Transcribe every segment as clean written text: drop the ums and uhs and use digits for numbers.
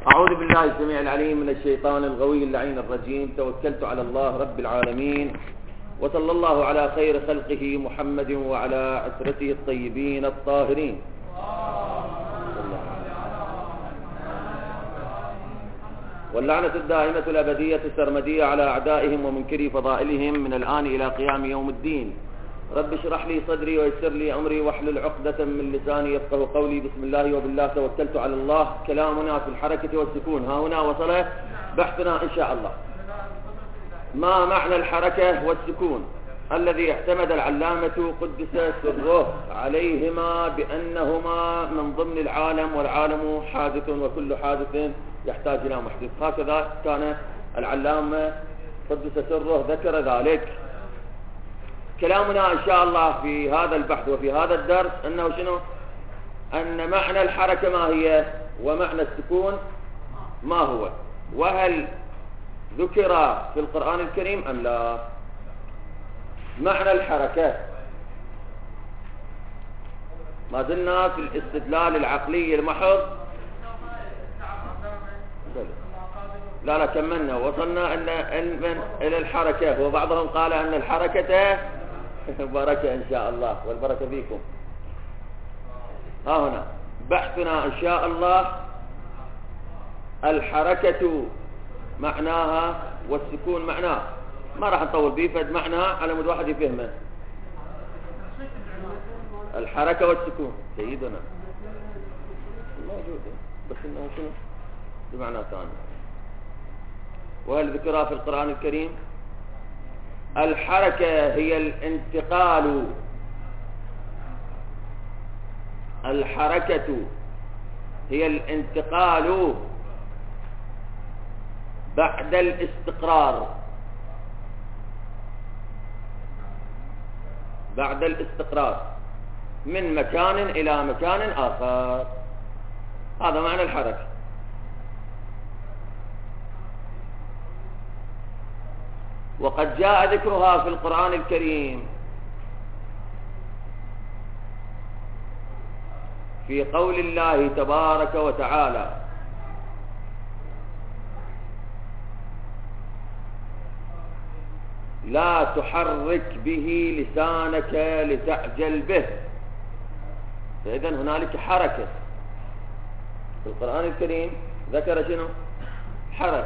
أعوذ بالله السميع العليم من الشيطان الغوي اللعين الرجيم. توكلت على الله رب العالمين، وصلى الله على خير خلقه محمد وعلى أسرته الطيبين الطاهرين. واللعنة الدائمة الأبدية السرمدية على أعدائهم ومنكري فضائلهم من الآن إلى قيام يوم الدين. رب اشرح لي صدري ويسر لي أمري واحلل عقدة من لساني يفقه قولي. بسم الله وبالله توكلت على الله. كلامنا في الحركة والسكون. ها هنا وصل بحثنا إن شاء الله. ما معنى الحركة والسكون الذي اعتمد العلامة قدس سره عليهما بأنهما من ضمن العالم، والعالم حادث وكل حادث يحتاج إلى محدث. هكذا كان العلامة قدس سره ذكر ذلك. كلامنا إن شاء الله في هذا البحث وفي هذا الدرس أنه شنو؟ أن معنى الحركة ما هي، ومعنى السكون ما هو، وهل ذكر في القرآن الكريم أم لا. معنى الحركة، ما زلنا في الاستدلال العقلي المحض. لا كملنا، وصلنا إلى الحركة، وبعضهم قال أن الحركة بركة إن شاء الله، والبركة فيكم. ها هنا بحثنا إن شاء الله. الحركة معناها والسكون معناه، ما راح نطول به، فد معناها على مود واحد يفهمه. الحركة والسكون سيدنا موجودة، بس إنه شنو بمعنى ثاني. وهل ذكرها في القرآن الكريم؟ الحركة هي الانتقال، الحركة هي الانتقال بعد الاستقرار، بعد الاستقرار من مكان إلى مكان آخر. هذا معنى الحركة. وقد جاء ذكرها في القرآن الكريم في قول الله تبارك وتعالى: لا تحرك به لسانك لتعجل به. فإذا هنالك حركة في القرآن الكريم. ذكر شنو؟ حركة.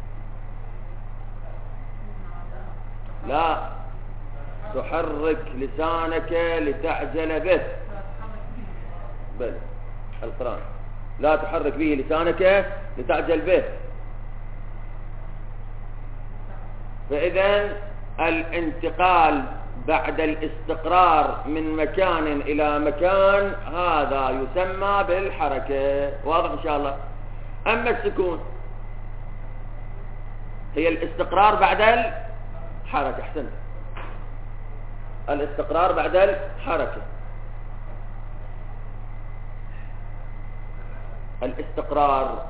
لا تحرك لسانك لتعجل به. بل القرآن لا تحرك به لسانك لتعجل به. فإذا الانتقال بعد الاستقرار من مكان إلى مكان هذا يسمى بالحركة. واضح إن شاء الله. أما السكون هي الاستقرار بعد الحركة. أحسنت، الاستقرار بعد الحركة. الاستقرار،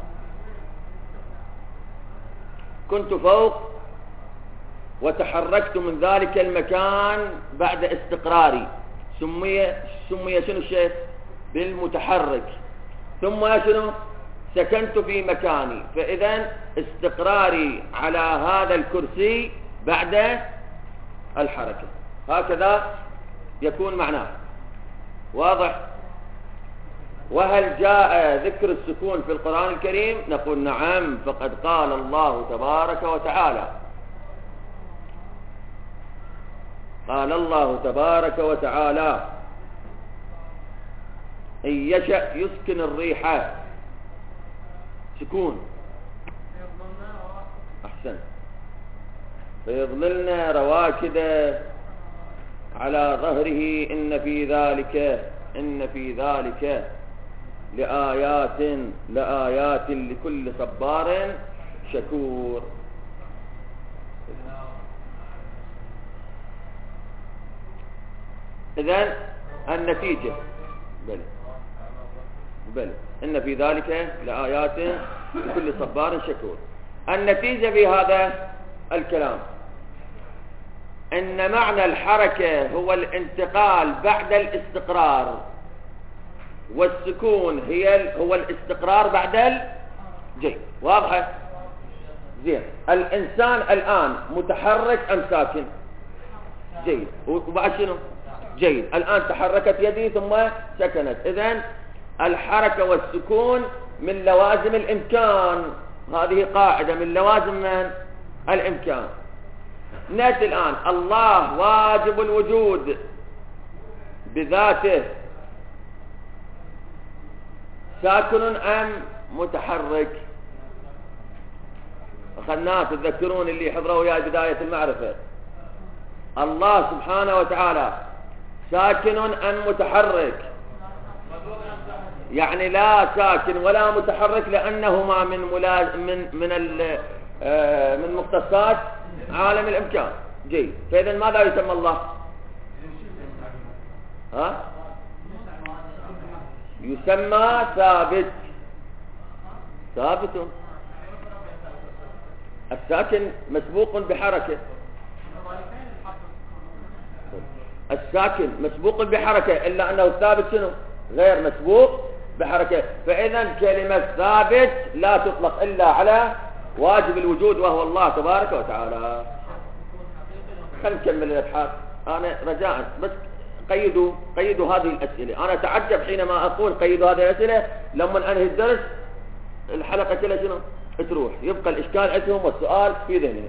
كنت فوق وتحركت من ذلك المكان بعد استقراري، سمي شنو الشيء؟ بالمتحرك. ثم شنو؟ سكنت في مكاني. فإذا استقراري على هذا الكرسي بعد الحركة. هكذا يكون معناه. واضح؟ وهل جاء ذكر السكون في القرآن الكريم؟ نقول نعم، فقد قال الله تبارك وتعالى، قال الله تبارك وتعالى: إن يشأ يسكن الريح. سكون. أحسن. فيظللن رواكد على ظهره إن في ذلك لآيات لكل صبار شكور. إذن النتيجة بل إن في ذلك لآيات لكل صبار شكور. النتيجة بهذا الكلام إن معنى الحركة هو الانتقال بعد الاستقرار، والسكون هو الاستقرار بعد جيد، واضحة؟ زين. الإنسان الآن متحرك أم ساكن؟ جيد. وبعد شنو؟ جيد. الآن تحركت يدي ثم سكنت. إذن الحركة والسكون من لوازم الإمكان، هذه قاعدة من لوازم من الإمكان. نأتي الآن، الله واجب الوجود بذاته ساكن أم متحرك؟ أخذناه، تذكرون اللي حضروا وياي بداية المعرفة. الله سبحانه وتعالى ساكن أم متحرك؟ يعني لا ساكن ولا متحرك، لأنهما من مختصات عالم الإمكان. جيد. فإذا ماذا يسمى الله؟ ها؟ يسمى ثابت. ثابت. الساكن مسبوق بحركة. الساكن مسبوق بحركة، إلا أنه الثابت شنو؟ غير مسبوق بحركة. فإذا كلمة ثابت لا تطلق إلا على واجب الوجود وهو الله تبارك وتعالى. خلينا نكمل الأبحاث. أنا رجاء بس قيدوا هذه الأسئلة. أنا أتعجب حينما أقول قيدوا هذه الأسئلة، لما أنهي الدرس الحلقة كلها شنو؟ تروح، يبقى الإشكال عندهم والسؤال في ذهنهم.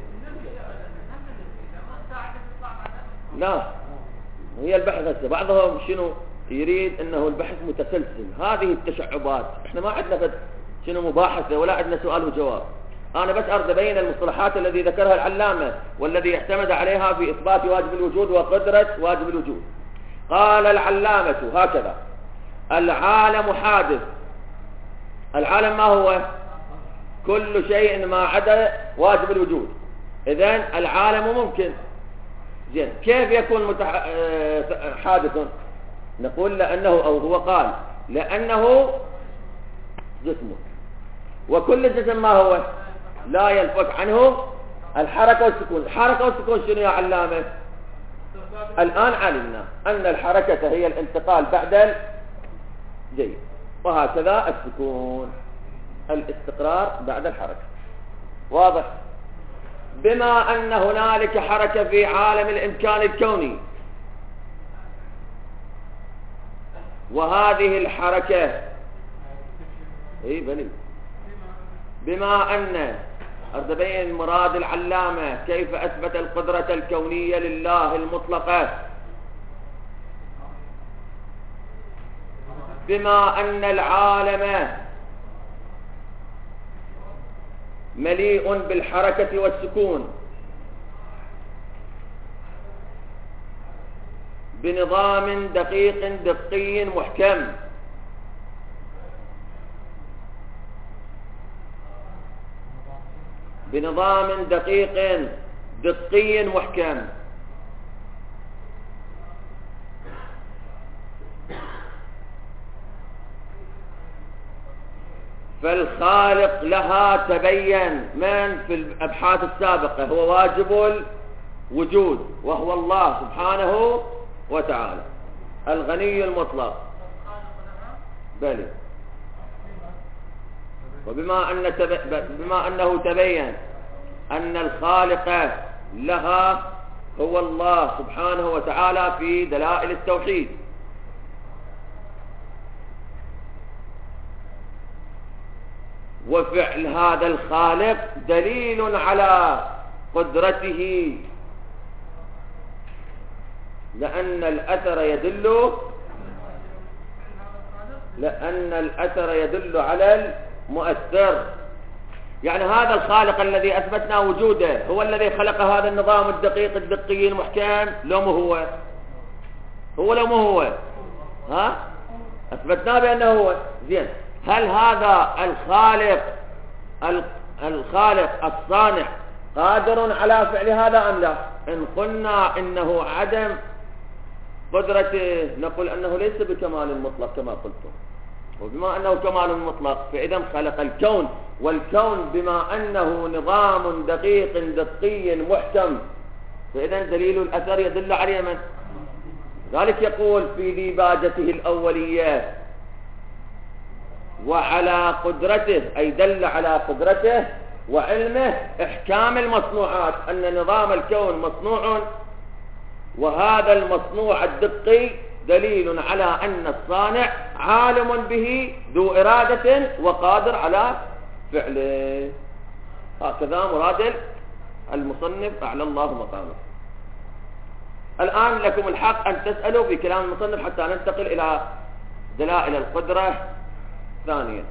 لا، هي البحث هسه بعضهم شنو يريد انه البحث متسلسل. هذه التشعبات، احنا ما عندنا شنو مباحثة ولا عندنا سؤال وجواب. انا بس اريد ابين المصطلحات الذي ذكرها العلامة والذي اعتمد عليها في اثبات واجب الوجود وقدرة واجب الوجود. قال العلامة هكذا: العالم حادث. العالم ما هو؟ كل شيء ما عدا واجب الوجود. اذن العالم ممكن. زين، كيف يكون حادث؟ نقول لأنه، أو هو قال لأنه جسم، وكل جسم ما هو؟ لا ينفك عنه الحركة والسكون. الحركة والسكون شنو يا علامة؟ الآن علمنا أن الحركة هي الانتقال بعد جيد، وهكذا السكون الاستقرار بعد الحركة. واضح؟ بما أن هنالك حركة في عالم الإمكان الكوني، وهذه الحركة بما أن أريد مراد العلامة كيف أثبت القدرة الكونية لله المطلقة، بما أن العالم مليء بالحركة والسكون بنظام دقيق دقي محكم، بنظام دقيق دقي محكم. فالخالق لها تبين من في الأبحاث السابقة هو واجب الوجود، وهو الله سبحانه وتعالى الغني المطلق. بلى. وبما أنه تبين أن الخالق لها هو الله سبحانه وتعالى في دلائل التوحيد، وفعل هذا الخالق دليل على قدرته، لأن الأثر يدل على المؤثر. يعني هذا الخالق الذي أثبتنا وجوده هو الذي خلق هذا النظام الدقيق الدقي المحكم، لو مو هو؟ لو مو هو؟ ها؟ أثبتنا بأنه هو. زين، هل هذا الخالق الصانع قادر على فعل هذا أم لا؟ إن قلنا إنه عدم قدرته نقول أنه ليس بكمال مطلق كما قلتم، وبما أنه كمال مطلق فإذا خلق الكون، والكون بما أنه نظام دقيق دقي محكم فإذا دليل الأثر يدل عليه من؟ ذلك يقول في ديباجته الأولية: وعلى قدرته، أي دل على قدرته وعلمه إحكام المصنوعات، أن نظام الكون مصنوع، وهذا المصنوع الدقي دليل على أن الصانع عالم به ذو إرادة وقادر على فعله. هكذا مراد المصنف أعلى الله مقامه. الآن لكم الحق أن تسألوا في كلام المصنف حتى ننتقل إلى دلائل القدرة ثانيا.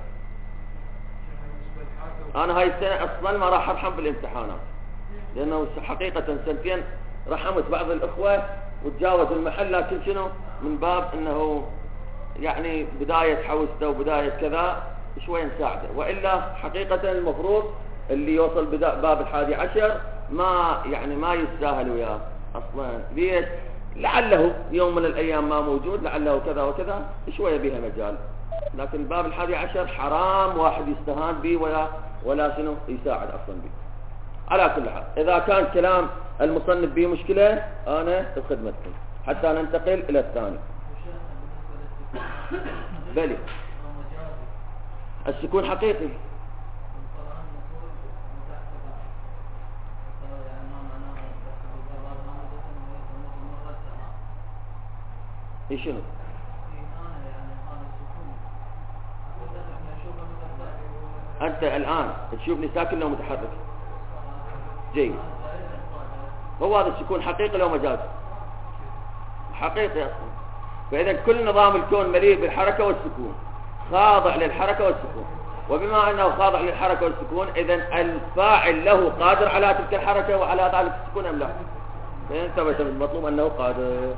أنا هاي السنة أصلا ما راح أرحم في الامتحانات، لأنه حقيقة سنتين رحمت بعض الأخوة وتجاوز المحل، لكن شنو من باب أنه يعني بداية حوسته وبداية كذا شوي نساعده، وإلا حقيقة المفروض اللي يوصل باب 11 ما يستاهل وياه أصلا. ليش؟ لعله يوم من الأيام ما موجود، لعله كذا وكذا شوية بها مجال، لكن باب 11 حرام واحد يستهان به ولا شنو يساعد أصلا به. على كل حال إذا كان كلام المصنف به مشكلة أنا بخدمتكم حتى ننتقل إلى الثاني. بلي السكون حقيقي. ايش شنو؟ انت الان تشوفني ساكن لو متحرك؟ جيد. هو هذا السكون حقيقي لو مجاز؟ حقيقي اصلا. فاذا كل نظام الكون مليء بالحركه والسكون، خاضع للحركه والسكون، وبما انه خاضع للحركه والسكون اذا الفاعل له قادر على تلك الحركه وعلى ذلك السكون ام لا؟ فإن ثبت المطلوب انه قادر.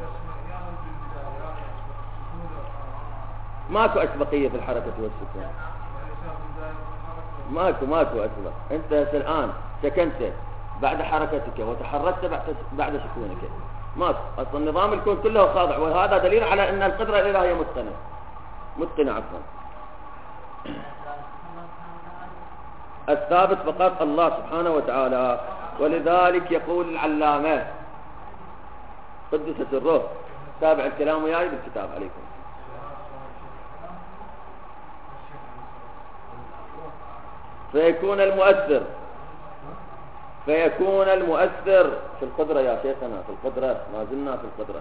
ماكو أسبقية في الحركة والسكون، ماكو أسبق. أنت الآن سكنت بعد حركتك وتحركت بعد سكونك، ماكو. أصلا نظام الكون كله خاضع، وهذا دليل على أن القدرة الإلهية متقنة عفوا. الثابت فقط الله سبحانه وتعالى. ولذلك يقول العلامة قدس سره، تابع الكلام وياي بالكتاب عليكم. فيكون المؤثر في القدرة يا شيخنا، في القدرة ما زلنا في القدرة.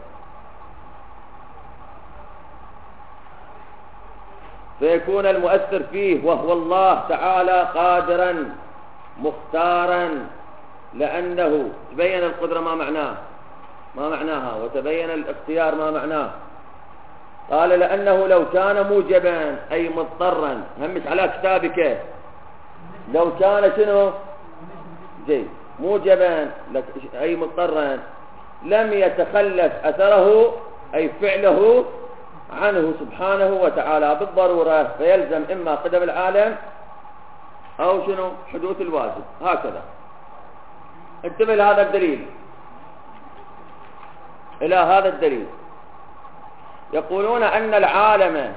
فيكون المؤثر فيه وهو الله تعالى قادرا مختارا، لأنه تبين القدرة ما معناها وتبين الاختيار ما معناه. قال لأنه لو كان موجبا أي مضطرا، همش على كتابك، لو كان شنو جيد موجبا أي مضطرا لم يتخلف أثره أي فعله عنه سبحانه وتعالى بالضرورة، فيلزم إما قدم العالم أو شنو حدوث الواجب. هكذا انتبه لهذا الدليل، إلى هذا الدليل. يقولون أن العالم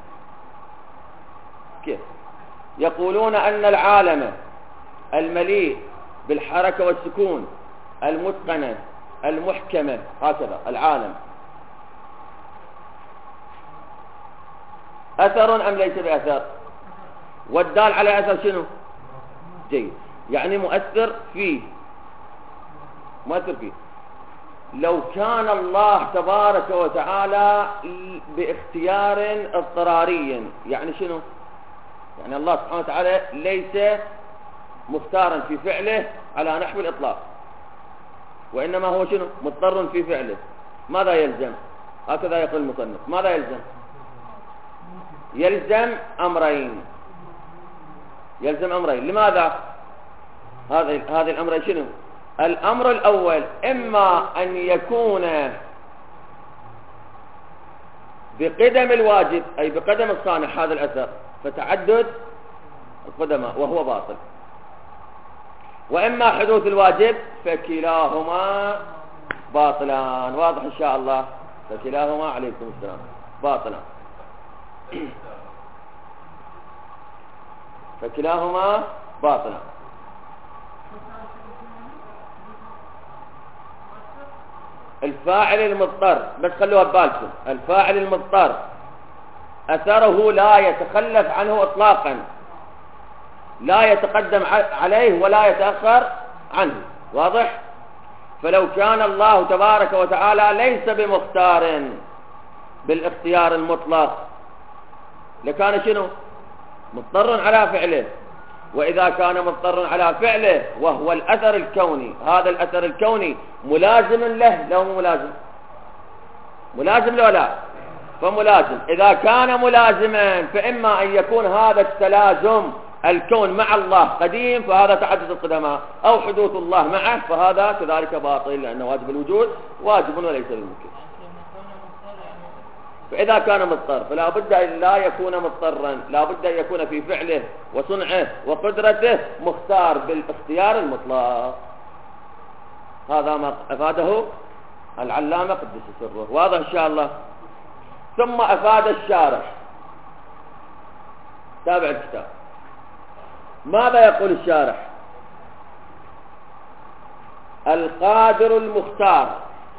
كيف؟ يقولون أن العالم المليء بالحركة والسكون المتقنة المحكمة، هكذا العالم أثر أم ليس بأثر؟ والدال على أثر شنو؟ جيد، يعني مؤثر فيه. لو كان الله تبارك وتعالى باختيار اضطراري، يعني شنو؟ يعني الله سبحانه وتعالى ليس مختارا في فعله على نحو الإطلاق، وإنما هو شنو؟ مضطر في فعله. ماذا يلزم؟ هكذا يقول المصنف. ماذا يلزم؟ يلزم أمرين. لماذا؟ هذه الأمرين شنو؟ الأمر الأول إما أن يكون بقدم الواجب أي بقدم الصانع هذا الأثر، فتعدد القدماء وهو باطل، وإما حدوث الواجب، فكلاهما باطلان. واضح إن شاء الله؟ فكلاهما عليكم السلام باطلان. فكلاهما باطلان. الفاعل المضطر، بس خلوها ببالكم، الفاعل المضطر أثره لا يتخلف عنه إطلاقا، لا يتقدم عليه ولا يتأخر عنه. واضح؟ فلو كان الله تبارك وتعالى ليس بمختار بالاختيار المطلق لكان شنو؟ مضطر على فعله. وإذا كان مضطر على فعله وهو الأثر الكوني، هذا الأثر الكوني ملازم له لو ملازم؟ ملازم له لا؟ فملازم. إذا كان ملازما فإما أن يكون هذا التلازم الكون مع الله قديم فهذا تعدد القدماء، أو حدوث الله معه فهذا كذلك باطل، لأن واجب الوجود واجب وليس بالممكن. فإذا كان مضطر فلا بد أن لا يكون مضطرا، لا بد أن يكون في فعله وصنعه وقدرته مختار بالاختيار المطلق. هذا ما أفاده العلامة قدس سره. واضح إن شاء الله. ثم أفاد الشارح، تابع الكتاب، ماذا يقول الشارح؟ القادر المختار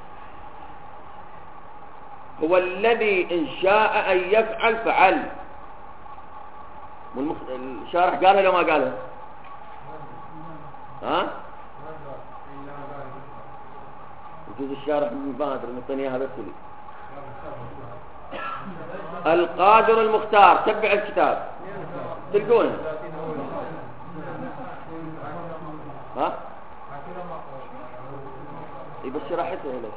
هو الذي إن شاء أن يفعل فعل. الشارح قالها لو ما قالها؟ ها؟ يجوز الشارح من بادر نعطيني اياها بس لي. القادر المختار، تبع الكتاب تلقونه. ها؟ بس شرحته لك.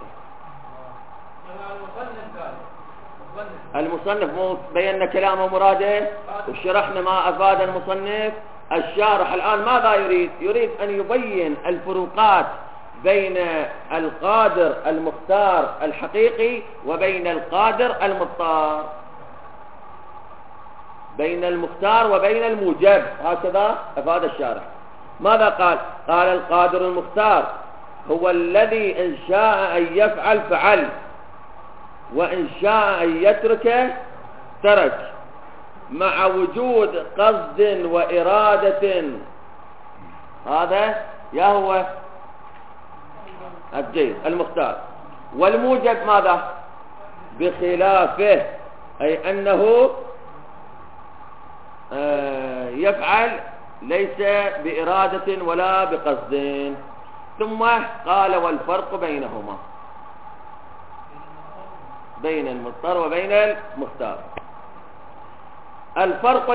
المصنف مو بينا كلامه مراده وشرحنا ما أفاد المصنف. الشارح الآن ماذا يريد؟ يريد أن يبين الفروقات بين القادر المختار الحقيقي وبين القادر المضطر، بين المختار وبين الموجب. هكذا أفاد الشارح. ماذا قال؟ قال القادر المختار هو الذي إن شاء أن يفعل فعل، وإن شاء أن يترك ترك، مع وجود قصد وإرادة. هذا يا هو الجيد المختار. والموجب ماذا؟ بخلافه، أي أنه يفعل ليس بإرادة ولا بقصد. ثم قال والفرق بينهما، بين المضطر وبين المختار. الفرق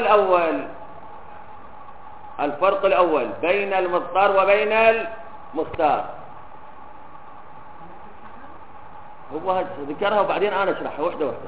الأول بين المضطر وبين المختار هو ذكرها وبعدين أنا أشرحها واحدة واحدة.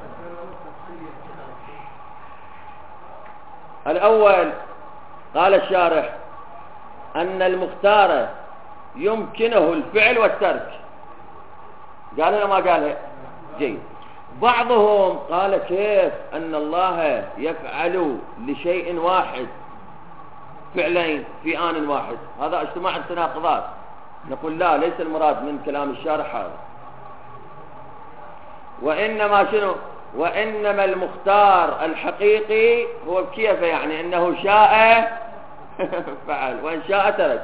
الأول قال الشارح أن المختار يمكنه الفعل والترك. قالها ما قالها؟ جيد. بعضهم قال كيف أن الله يفعل لشيء واحد فعلين في آن واحد؟ هذا اجتماع التناقضات. نقول لا، ليس المراد من كلام الشارح هذا، وإنما شنو؟ وإنما المختار الحقيقي هو كيف؟ يعني أنه شاء فعل وإن شاء ترك.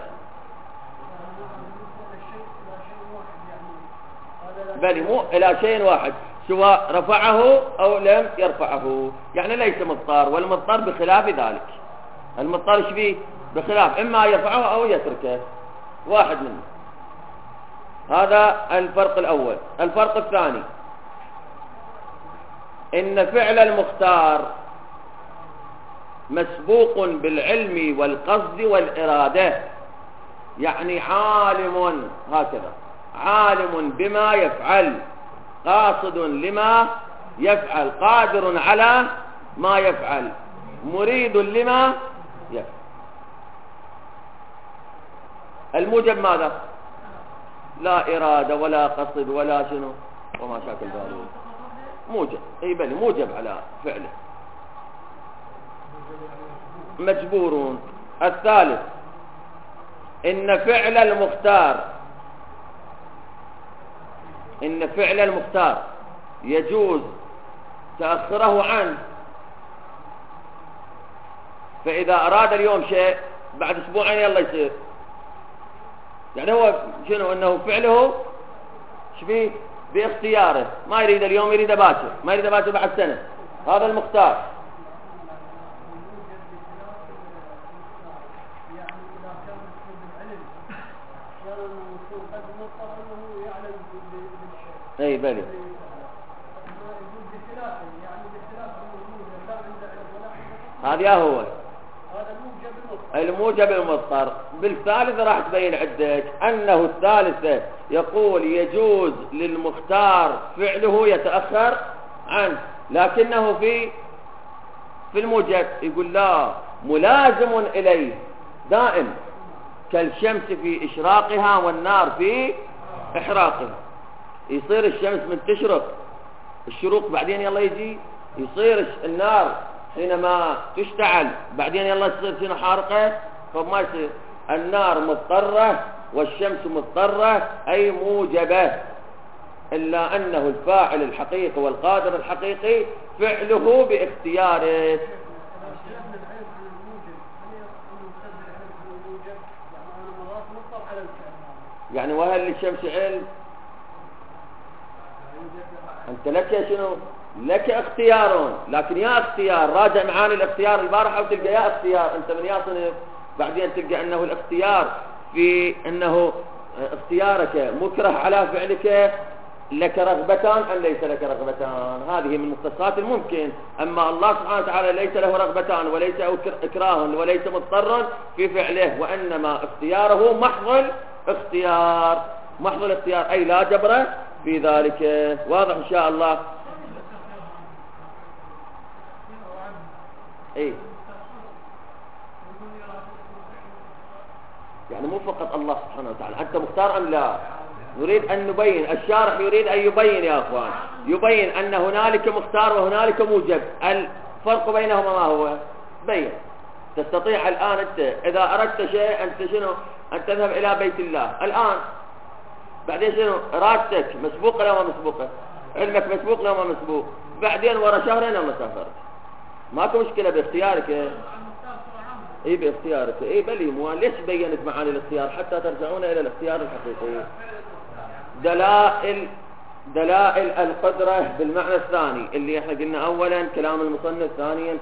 بل مو إلى شيء واحد، سواء رفعه أو لم يرفعه، يعني ليس مضطر. والمضطر بخلاف ذلك. المضطر ايش فيه؟ بخلاف، إما يرفعه أو يتركه، واحد منه. هذا الفرق الأول. الفرق الثاني إن فعل المختار مسبوق بالعلم والقصد والإرادة، يعني عالم، هكذا عالم بما يفعل، قاصد لما يفعل، قادر على ما يفعل، مريد لما يفعل. الموجب ماذا؟ لا إرادة ولا قصد ولا شنو وما شاكل ذلك. موجب، اي بل موجب على فعله، مجبورون. الثالث إن فعل المختار يجوز تأخره عنه. فإذا أراد اليوم شيء بعد أسبوعين يلا يصير، يعني هو شنو؟ أنه فعله شبيه باختياره، ما يريد اليوم، يريد باكر، ما يريد باكر بعد سنة. هذا المختار. اي بلي هذا هو الموجب المضطر. بالثالث راح تبين عندك أنه الثالثة يقول يجوز للمختار فعله يتأخر عنه، لكنه في الموجب يقول لا ملازم إليه دائم، كالشمس في إشراقها والنار في إحراقها. يصير الشمس من تشرق الشروق بعدين يلا يجي يصير النار حينما تشتعل بعدين يلا تصير شنو حارقة، فما يصير. النار مضطرة والشمس مضطرة أي موجبة، إلا أنه الفاعل الحقيقي والقادر الحقيقي فعله باختياره. يعني وهل للشمس علم؟ أنت لك شنو؟ لك اختيار، لكن يا اختيار راجع معاني الاختيار البارحة وتلقى يا اختيار أنت من يا صنف، بعدين تلقى أنه الاختيار في أنه اختيارك مكره على فعلك، لك رغبتان أم ليس لك رغبتان. هذه من مختصات الممكن. أما الله سبحانه وتعالى ليس له رغبتان وليس إكراه وليس مضطر في فعله، وإنما اختياره محض الاختيار، محض الاختيار أي لا جبر في ذلك. واضح إن شاء الله. ايه يعني مو فقط الله سبحانه وتعالى. أنت مختار أم لا؟ نريد أن نبين، الشارح يريد أن يبين يا أخوان، يبين أن هنالك مختار وهنالك موجب. الفرق بينهما ما هو؟ بين. تستطيع الآن أنت إذا أردت شيء أنت شنو؟ أن تذهب إلى بيت الله الآن، بعدين شنو؟ إرادتك مسبوقة لو ما مسبوقة؟ علمك مسبوق لو ما مسبوق؟ بعدين ورا شهرين الله سافرت، ماكو مشكلة باختيارك. اي باختيارك. اي بلي مو ليش بينت معاني الاختيار حتى ترجعون الى الاختيار الحقيقي. دلائل القدرة بالمعنى الثاني اللي احنا قلنا اولا كلام المصنف، ثانيا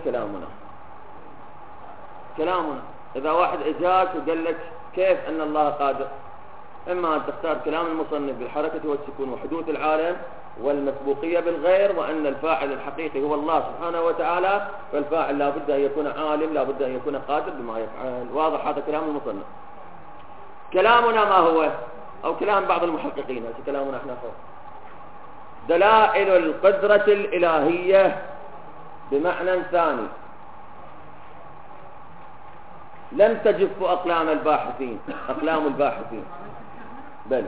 كلامنا. اذا واحد اجاك وقال لك كيف ان الله قادر، اما ان تختار كلام المصنف بالحركة والسكون وحدوث العالم والمسبوقية بالغير، وأن الفاعل الحقيقي هو الله سبحانه وتعالى، فالفاعل لا بد أن يكون عالم، لا بد أن يكون قادر بما يفعل. واضح هذا كلام المصنف. كلامنا ما هو؟ أو كلام بعض المحققين، هذا كلامنا احنا فوق. دلائل القدرة الإلهية بمعنى ثاني لم تجف أقلام الباحثين بل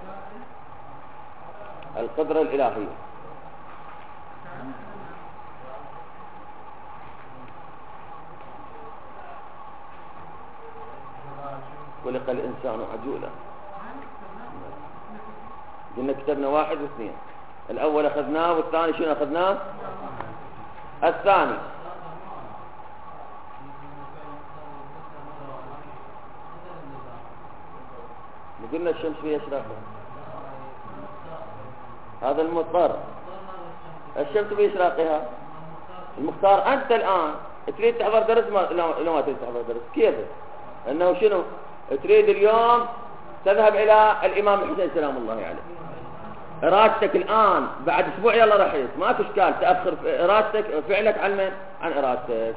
القدرة الإلهية خلق الإنسان عجولا. قلنا كتبنا 1 و2، الأول أخذناه والثاني شنو أخذناه؟ الثاني قلنا الشمس فيها إشراقها، هذا المضطر. الشمس بإشراقها المختار. أنت الآن تريد تحضر درس لو ما تريد تحضر درس كيف؟ أنه شنو تريد اليوم؟ تذهب إلى الإمام الحسين سلام الله عليه، إرادتك الآن بعد أسبوع يلا رحيت، ما في إشكال تأخر إرادتك فعلك عن من؟ عن إرادتك.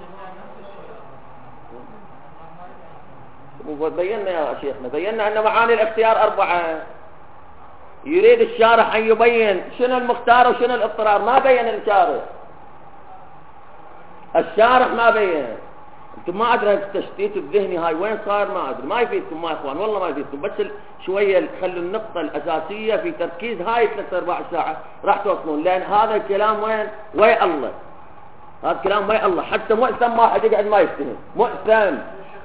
بينا يا شيخنا، بينا أن معاني الاختيار 4. يريد الشارح أن يبين شنو المختار وشنو الاضطرار، ما بين الشارح ما بين. انتم ما ادري التشتيت الذهني هاي وين صار، ما ادري، ما يفيدكم يا اخوان، والله ما يفيدكم. بس شويه خلوا النقطه الاساسيه في تركيز هاي 3-4 ساعه راح توصلون، لان هذا الكلام وين الله، هذا كلام وين الله. حتى مؤثم ما حد يقعد ما يفتهم، مؤثم.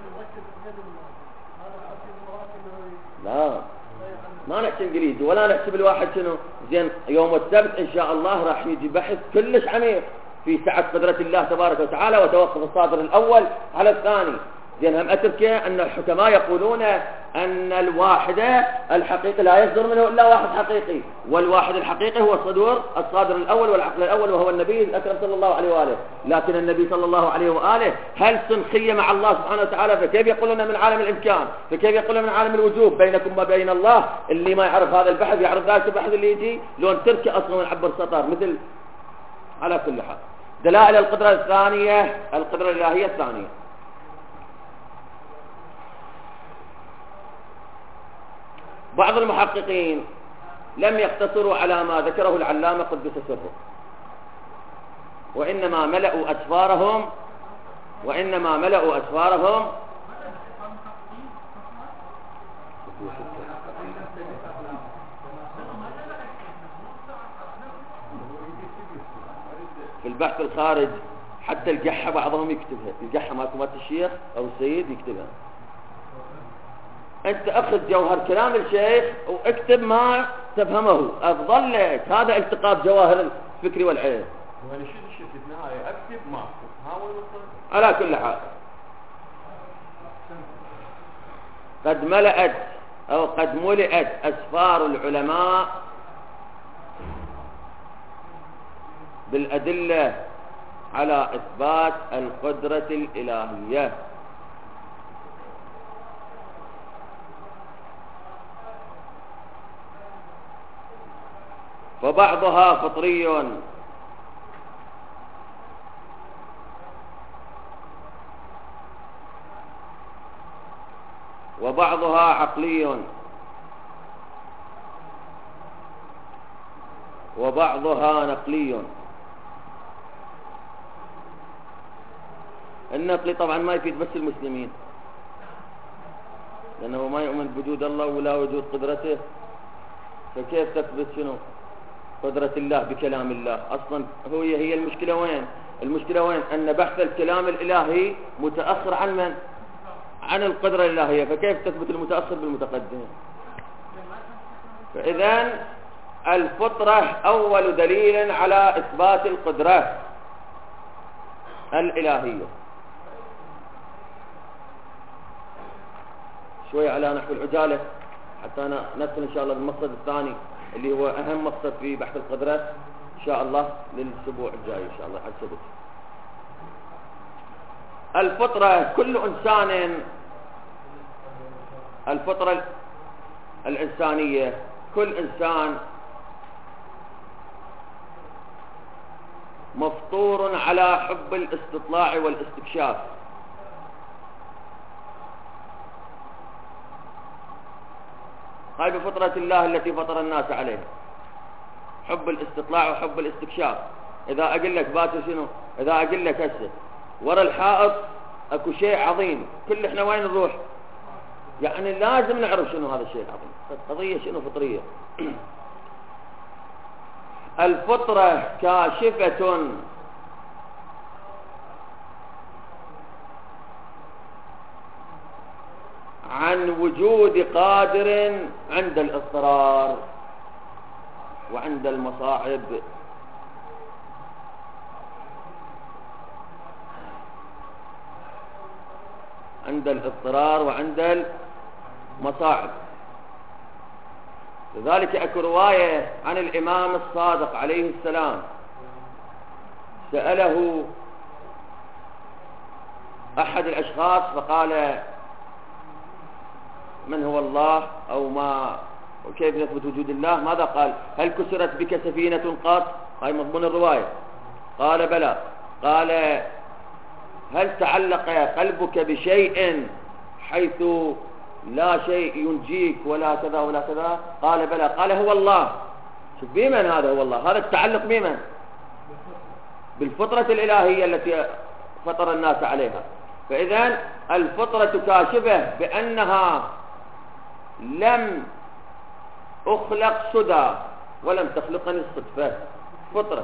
لا ما نحكي انجليزي ولا نحسب الواحد شنو زين. يوم السبت ان شاء الله راح يجي بحث كلش عميق في سعة قدرة الله تبارك وتعالى، وتوقف الصادر الأول على الثاني. زين هم أتركه أن الحكماء يقولون أن الواحد الحقيقي لا يصدر منه إلا واحد حقيقي، والواحد الحقيقي هو الصادر الأول والعقل الأول وهو النبي الأكرم صلى الله عليه وآله. لكن النبي صلى الله عليه وآله هل سنخية مع الله سبحانه وتعالى؟ فكيف يقولون من عالم الإمكان؟ فكيف يقولون من عالم الوجوب بينكم وبين الله؟ اللي ما يعرف هذا البحث يعرف ذلك البحث اللي يجي لو تركه أصلا ونعبر سطر مثل. على كل حال دلائل القدرة الثانية، القدرة الإلهية الثانية. بعض المحققين لم يقتصروا على ما ذكره العلامة قدس سره، وإنما ملأوا أسفارهم في البحث الخارج. حتى الجحة بعضهم يكتبها، الجحة مالت الشيخ أو السيد يكتبها. أنت أخذ جوهر كلام الشيخ واكتب ما تفهمه، أفضل لك. هذا التقاط جواهر الفكر والعلم. في النهاية أكتب ما أكتب. على كل حال قد ملئت أسفار العلماء بالأدلة على إثبات القدرة الإلهية. فبعضها فطري وبعضها عقلي وبعضها نقلي. النقلي طبعا ما يفيد بس المسلمين، لأنه ما يؤمن بوجود الله ولا وجود قدرته، فكيف تثبت شنو قدرة الله بكلام الله؟ أصلا هي المشكلة وين؟ المشكلة وين؟ أن بحث الكلام الإلهي متأخر عن من؟ عن القدرة الإلهية، فكيف تثبت المتأخر بالمتقدم؟ فإذن الفطرة أول دليل على إثبات القدرة الإلهية. شوي على نحو العجالة حتى ندخل إن شاء الله بالمقصد الثاني اللي هو أهم مقصد في بحث القدرة إن شاء الله للأسبوع الجاي إن شاء الله حد سبت. الفطرة كل إنسان، الفطرة الإنسانية كل إنسان مفطور على حب الاستطلاع والاستكشاف. هاي بفطرة الله التي فطر الناس عليها، حب الاستطلاع وحب الاستكشاف. إذا أقول لك باكر شنو، إذا أقول لك هسه ورا الحائط أكو شيء عظيم، كل إحنا وين نروح؟ يعني لازم نعرف شنو هذا الشيء العظيم. قضية شنو فطرية. الفطرة كاشفة عن وجود قادر عند الاضطرار وعند المصاعب. عند الاضطرار وعند المصاعب. لذلك اكو رواية عن الإمام الصادق عليه السلام، سأله أحد الأشخاص فقال من هو الله أو ما وكيف نثبت وجود الله؟ ماذا قال؟ هل كسرت بك سفينة قط؟ هاي مضمون الرواية. قال بلى. قال هل تعلق قلبك بشيء حيث لا شيء ينجيك ولا كذا ولا كذا؟ قال بلى. قال هو الله. شوف بمن هذا هو الله؟ هذا التعلق بمن؟ بالفطرة الإلهية التي فطر الناس عليها. فإذن الفطرة كاشفة بأنها لم أخلق سدى ولم تخلقني الصدفة. فطرة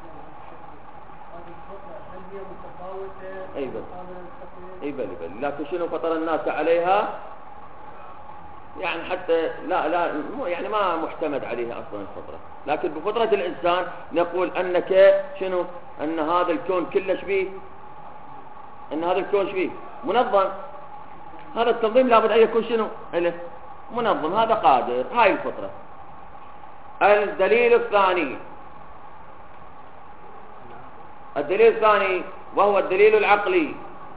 أي بل لكن شنو فطر الناس عليها؟ يعني حتى لا يعني ما محتمد عليها أصلا الفطرة. لكن بفطرة الإنسان نقول أنك شنو؟ أن هذا الكون كله شبيه، أن هذا الكون شبيه منظم. هذا التنظيم لابد أن يكون شنو له منظم، هذا قادر، هاي الفطرة. الدليل الثاني وهو الدليل العقلي،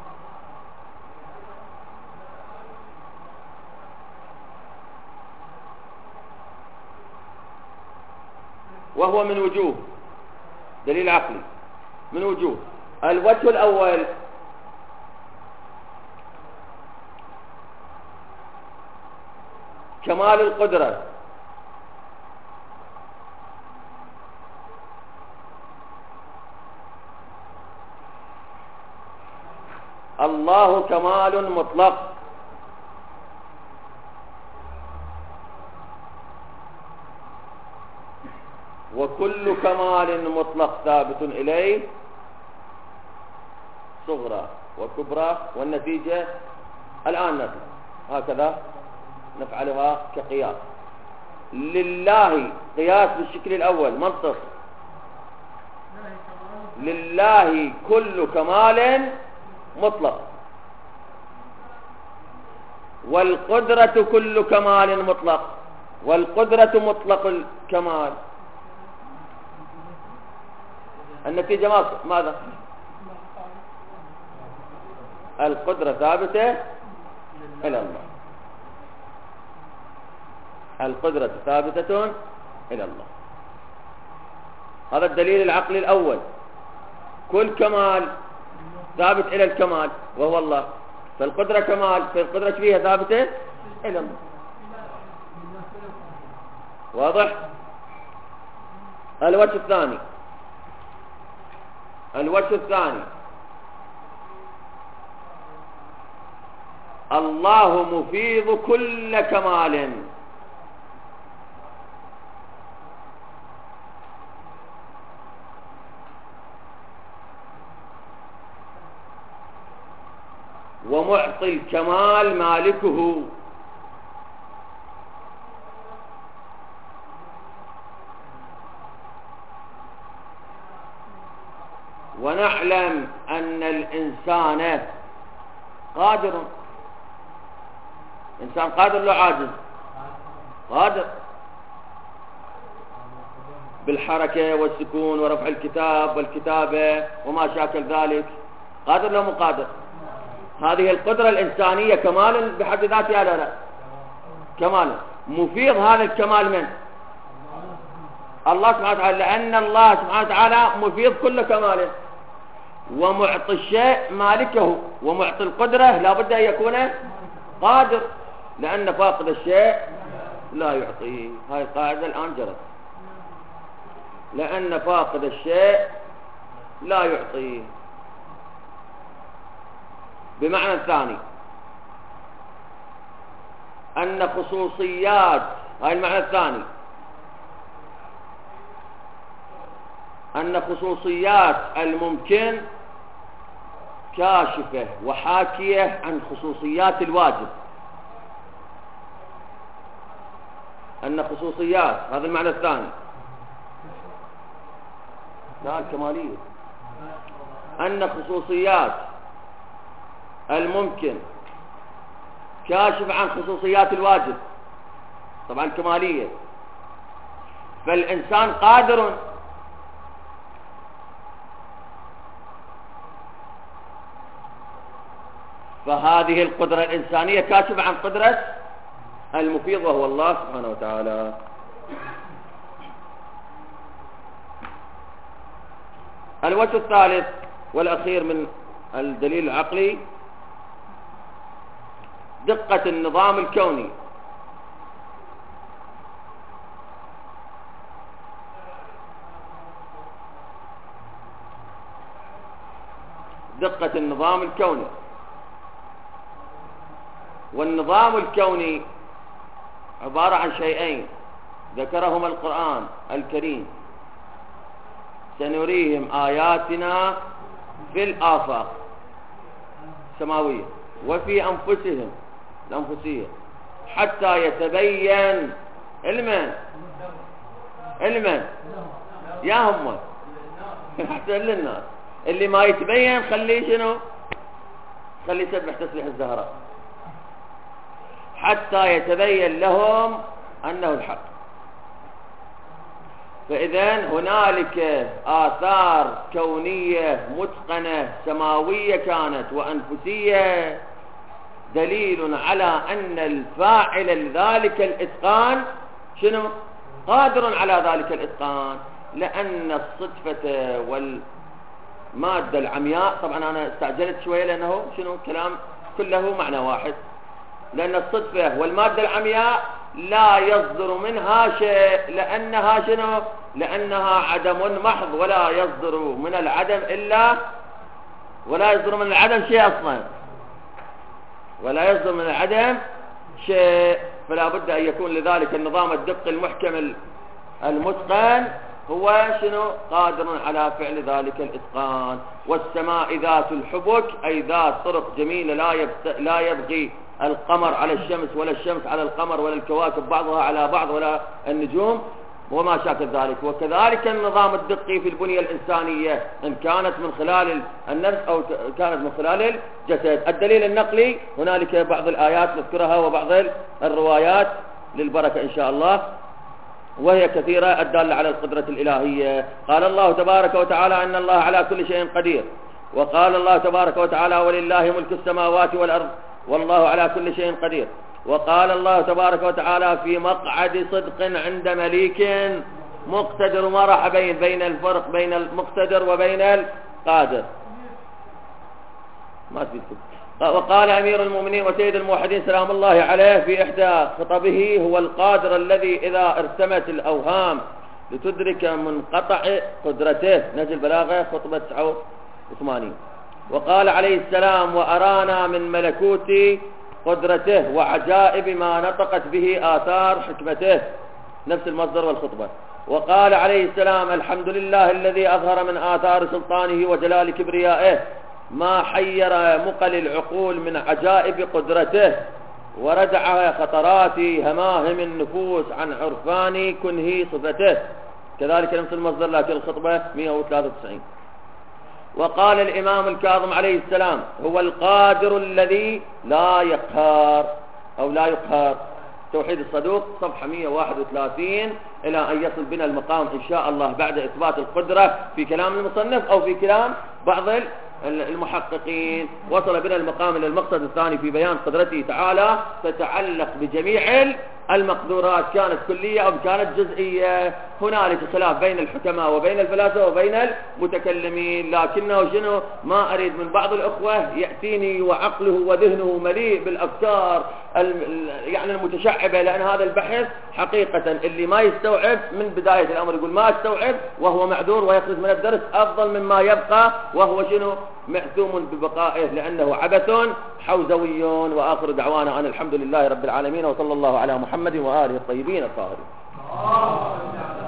وهو من وجوه، دليل عقلي من وجوه. الوجه الأول كمال القدرة، الله كمال مطلق، وكل كمال مطلق ثابت إليه صغرى وكبرى، والنتيجة الآن نفعل هكذا نفعلها كقياس. لله قياس بالشكل الأول منطق، لله كل كمال مطلق، والقدرة كل كمال مطلق، والقدرة مطلق الكمال. النتيجة ماذا؟ القدرة ثابتة إلى الله، القدرة ثابتة إلى الله. هذا الدليل العقلي الأول، كل كمال ثابت إلى الكمال وهو الله، فالقدرة كمال، فالقدرة فيها ثابتة إلى الله. واضح؟ الوجه الثاني الله مفيض كل كمال، ومعطي الكمال مالكه، ونعلم أن الإنسان قادر. إنسان قادر لو عاجز؟ قادر بالحركة والسكون ورفع الكتاب والكتابة وما شاكل ذلك، قادر لو مو قادر؟ هذه القدرة الإنسانية كمال بحد ذاتها لا لا؟ كمال. مفيض هذا الكمال من؟ الله سبحانه وتعالى، لأن الله سبحانه وتعالى مفيض كل كماله، ومعطي الشيء مالكه، ومعطي القدرة لا بد أن يكون قادر، لأن فاقد الشيء لا يعطيه. هاي القاعدة الآن جرت، لأن فاقد الشيء لا يعطيه. بمعنى الثاني أن خصوصيات، هاي المعنى الثاني، أن خصوصيات الممكن كاشفة وحاكية عن خصوصيات الواجب. أن خصوصيات، هذا المعنى الثاني، لا الكمالية، أن خصوصيات الممكن كاشف عن خصوصيات الواجب، طبعا كمالية. فالإنسان قادر، فهذه القدرة الإنسانية كاشفة عن قدرة المفيض وهو الله سبحانه وتعالى. الوجه الثالث والأخير من الدليل العقلي دقة النظام الكوني. دقة النظام الكوني. والنظام الكوني عبارة عن شيئين ذكرهما القرآن الكريم: سنريهم آياتنا في الآفاق السماوية وفي أنفسهم الأنفسية حتى يتبين علما يا هم حتى للناس. اللي ما يتبين خليه شنو؟ خليه يسبح تسبيح الزهراء. حتى يتبين لهم أنه الحق. فإذن هنالك آثار كونية متقنة سماوية كانت وأنفسية دليل على أن الفاعل لذلك الإتقان شنو؟ قادر على ذلك الإتقان، لأن الصدفة والمادة العمياء، طبعا أنا استعجلت شوية لأنه شنو كلام كله معنى واحد، لأن الصدفة والمادة العمياء لا يصدر منها شيء، لأنها شنو؟ لأنها عدم محض، ولا يصدر من العدم إلا، ولا يصدر من العدم شيء أصلا، ولا يصدر من العدم شيء. فلا بد أن يكون لذلك النظام الدقي المحكم المتقن هو شنو؟ قادر على فعل ذلك الإتقان. والسماء ذات الحبك، أي ذات طرق جميلة لا يبغي القمر على الشمس ولا الشمس على القمر ولا الكواكب بعضها على بعض ولا النجوم وما شاكل ذلك. وكذلك النظام الدقي في البنية الإنسانية، إن كانت من خلال النفس أو كانت من خلال الجسد. الدليل النقلي هنالك بعض الآيات نذكرها وبعض الروايات للبركة إن شاء الله، وهي كثيرة الدالة على القدرة الإلهية. قال الله تبارك وتعالى إن الله على كل شيء قدير، وقال الله تبارك وتعالى ولله ملك السماوات والأرض والله على كل شيء قدير. وقال الله تبارك وتعالى في مقعد صدق عند مليك مقتدر. ما راح بين الفرق بين المقتدر وبين القادر، ما تفيدكم. وقال أمير المؤمنين وسيد الموحدين سلام الله عليه في إحدى خطبه هو القادر الذي إذا ارتمت الأوهام لتدرك منقطع قدرته. نهج البلاغة خطبة 89. وقال عليه السلام وأرانا من ملكوت قدرته وعجائب ما نطقت به آثار حكمته، نفس المصدر والخطبة. وقال عليه السلام الحمد لله الذي أظهر من آثار سلطانه وجلال كبريائه ما حير مقل العقول من عجائب قدرته وردع خطرات هماهم النفوس عن عرفان كنه صفته. كذلك نفس المصدر لكن الخطبة 193. وقال الإمام الكاظم عليه السلام هو القادر الذي لا يقهر أو لا يقهر. توحيد الصدوق صفحة 131 إلى أن يصل بنا المقام إن شاء الله بعد إثبات القدرة في كلام المصنف أو في كلام بعض المحققين. وصل بنا المقام إلى المقصد الثاني في بيان قدرته تعالى تتعلق بجميع المقدورات، كانت كلية أو كانت جزئية. هنالك خلاف بين الحكماء وبين الفلاسفة وبين المتكلمين، لكنه شنو ما أريد من بعض الأخوة يأتيني وعقله وذهنه مليء بالأفكار يعني المتشعبة، لأن هذا البحث حقيقة اللي ما يستوعب من بداية الأمر يقول ما استوعب وهو معذور ويخرج من الدرس أفضل مما يبقى وهو شنو معثوم ببقائه، لأنه عبث حوزوي. وآخر دعوانا أن الحمد لله رب العالمين، وصلى الله على محمد وآله الطيبين الطاهرين.